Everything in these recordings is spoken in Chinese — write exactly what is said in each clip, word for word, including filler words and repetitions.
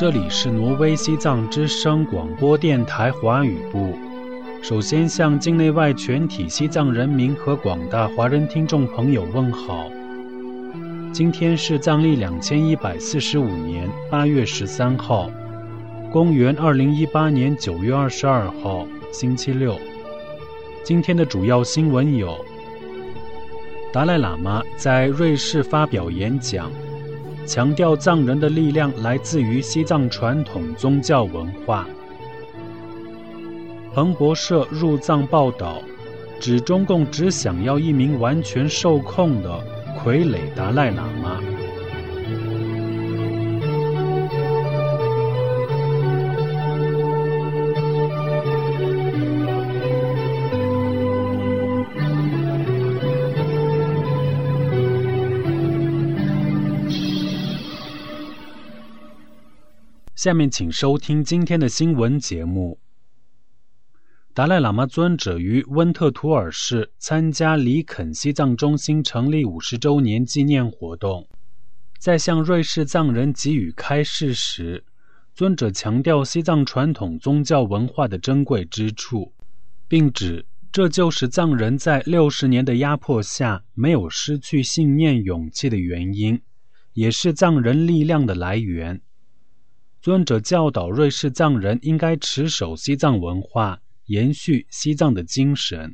这里是挪威西藏之声广播电台华语部。首先向境内外全体西藏人民和广大华人听众朋友问好。今天是藏历两千一百四十五年八月十三号，公元二零一八年九月二十二号，星期六。今天的主要新闻有：达赖喇嘛在瑞士发表演讲，强调藏人的力量来自于西藏传统宗教文化。彭博社入藏报道，指中共只想要一名完全受控的傀儡达赖喇嘛。下面请收听今天的新闻节目。达赖喇嘛尊者于温特图尔市参加里肯西藏中心成立五十周年纪念活动，在向瑞士藏人给予开示时，尊者强调西藏传统宗教文化的珍贵之处，并指这就是藏人在六十年的压迫下没有失去信念勇气的原因，也是藏人力量的来源。尊者教导瑞士藏人应该持守西藏文化，延续西藏的精神。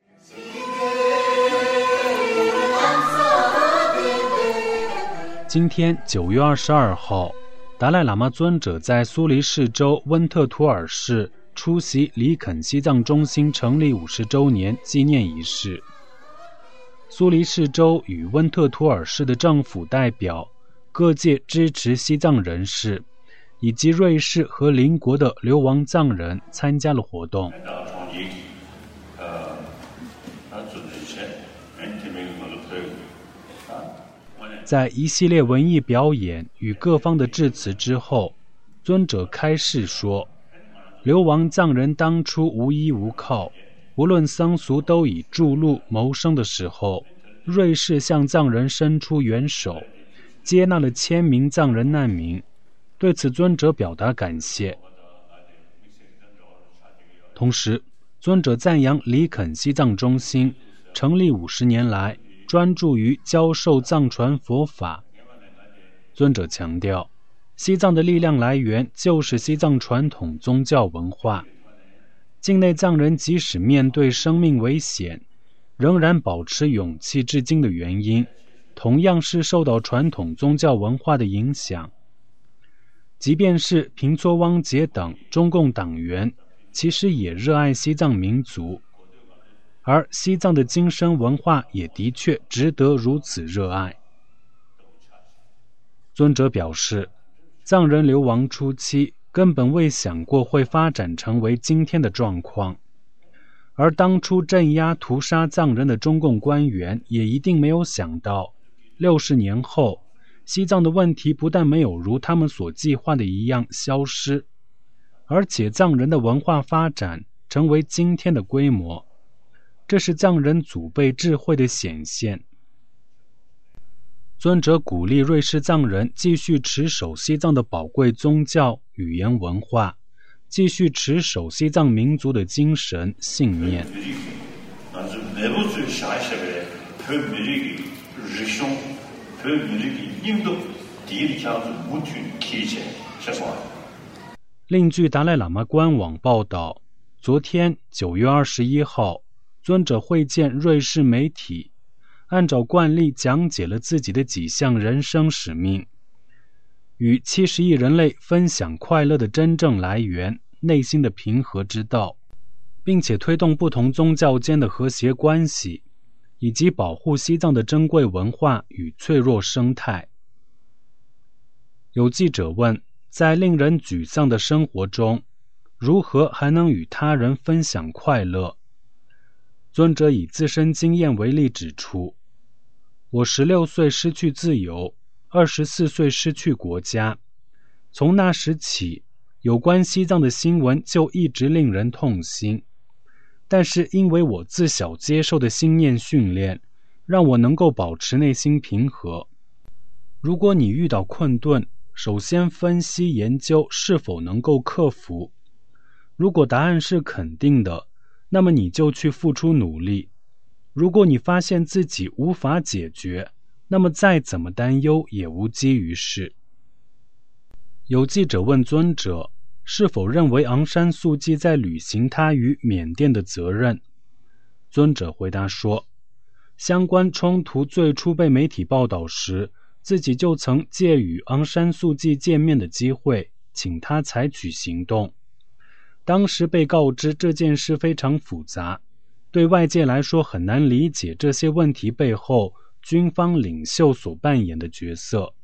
今天九月二十二号，达赖喇嘛尊者在苏黎世州温特图尔市出席里肯西藏中心成立五十周年纪念仪式。苏黎世州与温特图尔市的政府代表、各界支持西藏人士以及瑞士和邻国的流亡藏人参加了活动。在一系列文艺表演与各方的致辞之后，尊者开示说，流亡藏人当初无依无靠，无论僧俗都以筑路谋生的时候，瑞士向藏人伸出援手，接纳了千名藏人难民，对此尊者表达感谢。同时，尊者赞扬里肯西藏中心成立五十年来专注于教授藏传佛法。尊者强调，西藏的力量来源就是西藏传统宗教文化。境内藏人即使面对生命危险，仍然保持勇气至今的原因，同样是受到传统宗教文化的影响。即便是平措汪杰等中共党员，其实也热爱西藏民族，而西藏的精神文化也的确值得如此热爱。尊者表示，藏人流亡初期根本未想过会发展成为今天的状况，而当初镇压屠杀藏人的中共官员也一定没有想到，六十年后西藏的问题不但没有如他们所计划的一样消失，而且藏人的文化发展成为今天的规模，这是藏人祖辈智慧的显现。尊者鼓励瑞士藏人继续持守西藏的宝贵宗教、语言文化，继续持守西藏民族的精神、信念。另据达赖喇嘛官网报道，昨天九月二十一号，尊者会见瑞士媒体，按照惯例讲解了自己的几项人生使命，与七十亿人类分享快乐的真正来源、内心的平和之道，并且推动不同宗教间的和谐关系，以及保护西藏的珍贵文化与脆弱生态。有记者问，在令人沮丧的生活中，如何还能与他人分享快乐？尊者以自身经验为例指出，我十六岁失去自由，二十四岁失去国家，从那时起，有关西藏的新闻就一直令人痛心。但是因为我自小接受的心念训练，让我能够保持内心平和。如果你遇到困顿， 首先分析研究是否能够克服。如果答案是肯定的，那么你就去付出努力。如果你发现自己无法解决，那么再怎么担忧也无济于事。有记者问尊者是否认为昂山素季在履行他与缅甸的责任。尊者回答说，相关冲突最初被媒体报道时，自己就曾借与昂山素季见面的机会，请他采取行动。当时被告知这件事非常复杂，对外界来说很难理解这些问题背后军方领袖所扮演的角色。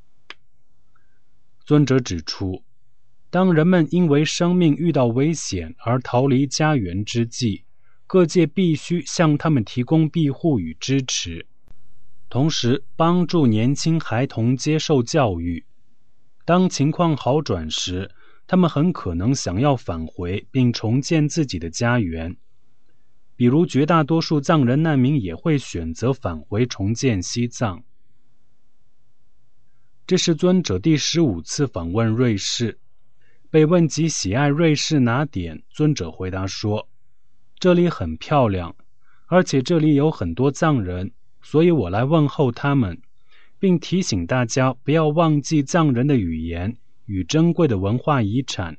尊者指出，当人们因为生命遇到危险而逃离家园之际，各界必须向他们提供庇护与支持，同时帮助年轻孩童接受教育。当情况好转时，他们很可能想要返回并重建自己的家园。比如绝大多数藏人难民也会选择返回重建西藏。这是尊者第十五次访问瑞士。被问及喜爱瑞士哪点，尊者回答说，这里很漂亮，而且这里有很多藏人，所以我来问候他们，并提醒大家不要忘记藏人的语言与珍贵的文化遗产。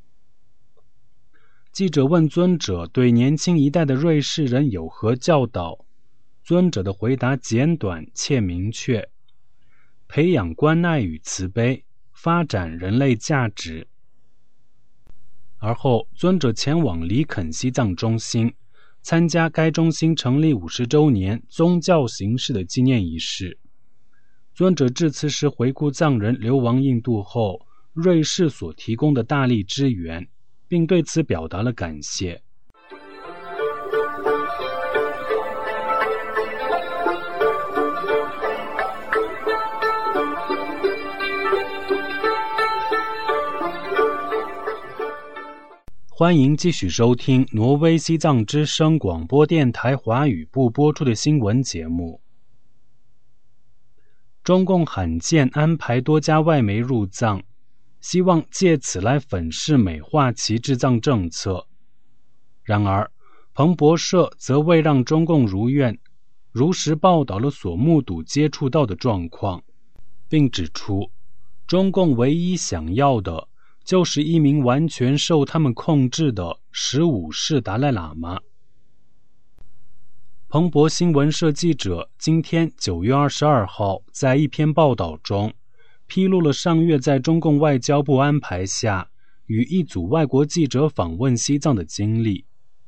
记者问尊者对年轻一代的瑞士人有何教导，尊者的回答简短且明确，培养关爱与慈悲，发展人类价值。而后尊者前往里肯西藏中心，参加该中心成立五十周年宗教形式的纪念仪式。尊者致辞时回顾藏人流亡印度后瑞士所提供的大力支援，并对此表达了感谢。欢迎继续收听挪威西藏之声广播电台华语部播出的新闻节目。中共罕见安排多家外媒入藏，希望借此来粉饰美化其治藏政策。然而，彭博社则未让中共如愿，如实报道了所目睹接触到的状况，并指出，中共唯一想要的就是一名完全受他们控制的十五世达赖喇嘛。彭博新闻社记者今天九月二十二号在一篇报道中披露了上月在中共外交部安排下与一组外国记者访问西藏的经历。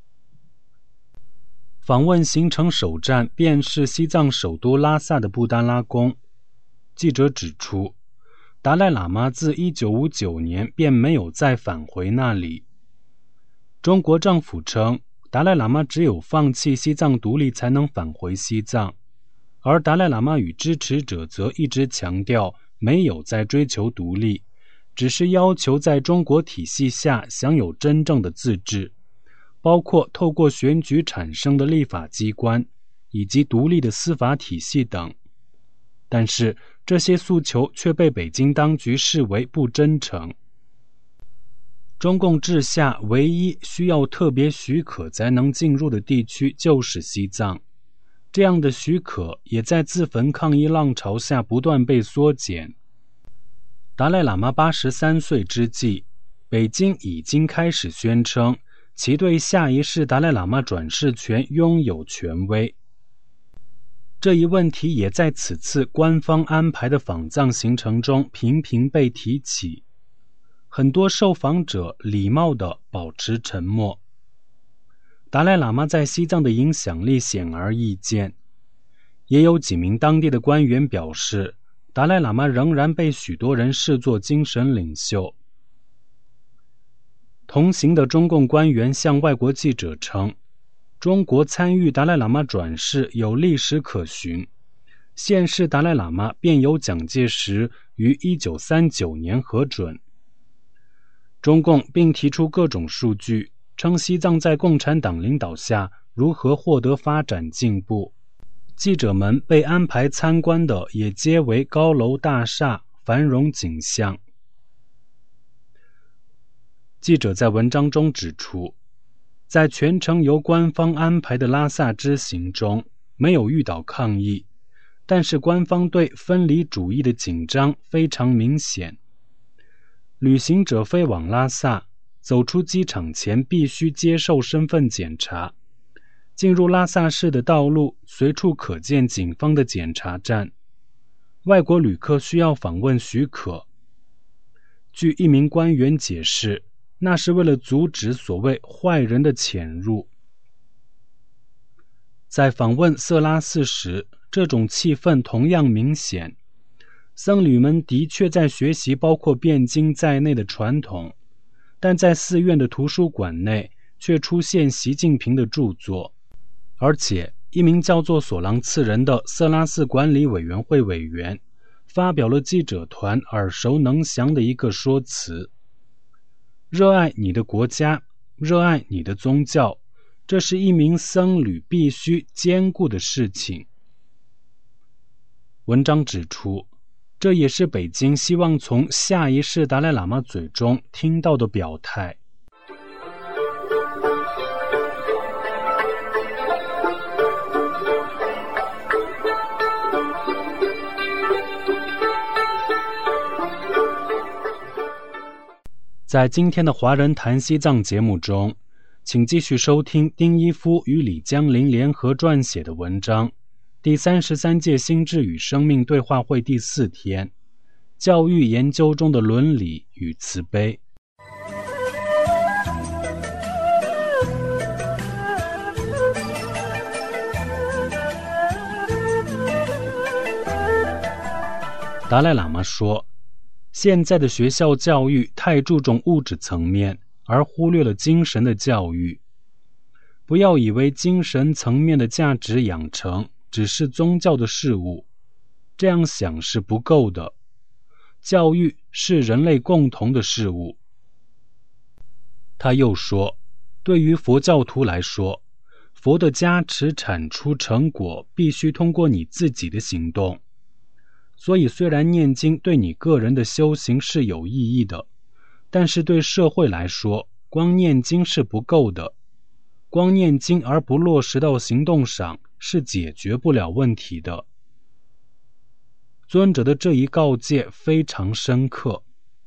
访问行程首站便是西藏首都拉萨的布丹拉宫。记者指出，达赖喇嘛自一九五九年便没有再返回那里。中国政府称，达赖喇嘛只有放弃西藏独立才能返回西藏，而达赖喇嘛与支持者则一直强调没有在追求独立，只是要求在中国体系下享有真正的自治，包括透过选举产生的立法机关以及独立的司法体系等。但是这些诉求却被北京当局视为不真诚。中共治下唯一需要特别许可才能进入的地区就是西藏，这样的许可也在自焚抗议浪潮下不断被缩减。达赖喇嘛八十三岁之际，北京已经开始宣称其对下一世达赖喇嘛转世权拥有权威。这一问题也在此次官方安排的访藏行程中频频被提起，很多受访者礼貌地保持沉默。达赖喇嘛在西藏的影响力显而易见，也有几名当地的官员表示，达赖喇嘛仍然被许多人视作精神领袖。同行的中共官员向外国记者称，中国参与达赖喇嘛转世有历史可循，现世达赖喇嘛便由蒋介石于一九三九年核准。中共并提出各种数据，称西藏在共产党领导下如何获得发展进步。记者们被安排参观的也皆为高楼大厦、 繁荣景象。记者在文章中指出，在全程由官方安排的拉萨之行中，没有遇到抗议，但是官方对分离主义的紧张非常明显。旅行者飞往拉萨，走出机场前必须接受身份检查。进入拉萨市的道路随处可见警方的检查站，外国旅客需要访问许可。据一名官员解释，那是为了阻止所谓坏人的潜入。在访问色拉寺时，这种气氛同样明显。僧侣们的确在学习包括辩经在内的传统，但在寺院的图书馆内却出现习近平的著作，而且一名叫做索朗次仁的色拉寺管理委员会委员发表了记者团耳熟能详的一个说辞：热爱你的国家，热爱你的宗教，这是一名僧侣必须兼顾的事情。文章指出，这也是北京希望从下一世达赖喇嘛嘴中听到的表态。在今天的华人谈西藏节目中，请继续收听丁一夫与李江林联合撰写的文章，第三十三届心智与生命对话会第四天，教育研究中的伦理与慈悲。达赖喇嘛说，现在的学校教育太注重物质层面，而忽略了精神的教育。不要以为精神层面的价值养成只是宗教的事物，这样想是不够的。教育是人类共同的事物。他又说，对于佛教徒来说，佛的加持产出成果必须通过你自己的行动。所以虽然念经对你个人的修行是有意义的，但是对社会来说，光念经是不够的。光念经而不落实到行动上，是解决不了问题的。尊者的这一告诫非常深刻。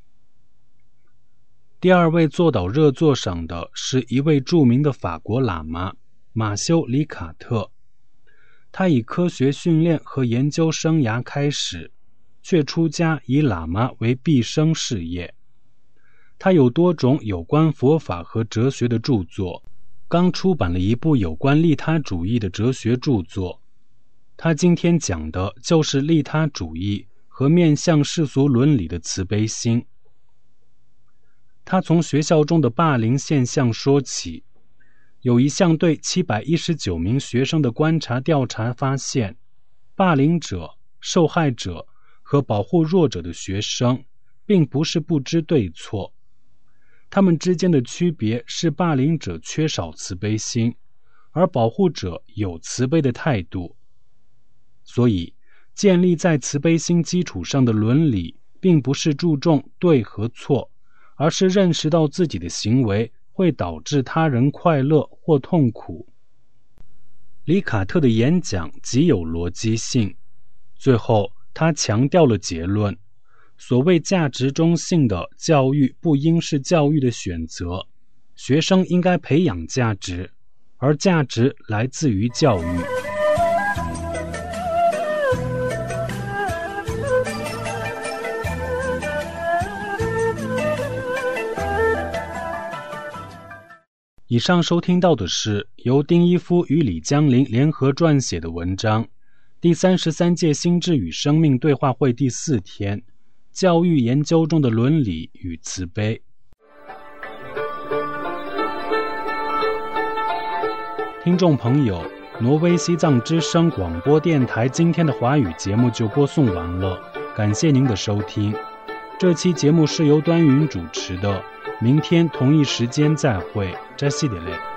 第二位坐到热座上的是一位著名的法国喇嘛马修·里卡特。他以科学训练和研究生涯开始，却出家以喇嘛为毕生事业。他有多种有关佛法和哲学的著作，刚出版了一部有关利他主义的哲学著作。他今天讲的就是利他主义和面向世俗伦理的慈悲心。他从学校中的霸凌现象说起。有一项对七百一十九名学生的观察调查发现，霸凌者、受害者和保护弱者的学生并不是不知对错，他们之间的区别是霸凌者缺少慈悲心，而保护者有慈悲的态度。所以，建立在慈悲心基础上的伦理，并不是注重对和错，而是认识到自己的行为会导致他人快乐或痛苦。里卡特的演讲极有逻辑性，最后他强调了结论：所谓价值中性的教育不应是教育的选择，学生应该培养价值，而价值来自于教育。以上收听到的是由丁一夫与李江林联合撰写的文章，第三十三届心智与生命对话会第四天，教育研究中的伦理与慈悲。听众朋友，挪威西藏之声广播电台今天的华语节目就播送完了，感谢您的收听。这期节目是由端云主持的，明天同一时间再会，扎西德勒。